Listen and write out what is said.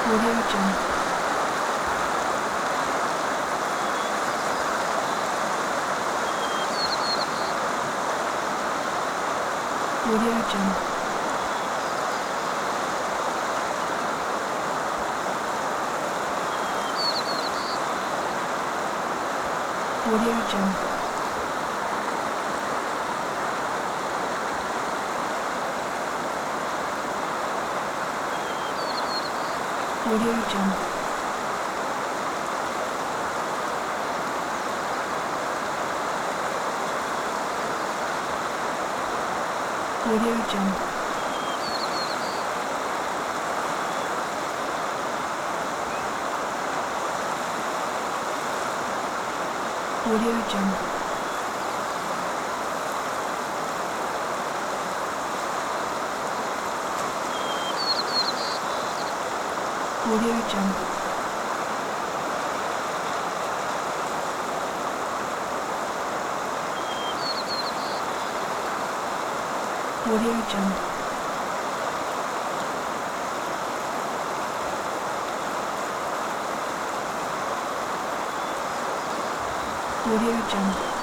Audio Jungle. Audio Jungle. Audio Jungle. Audio Jungle. Audio Jungle. Audio Jungle. Audio Jungle. Audio Jungle. Audio Jungle.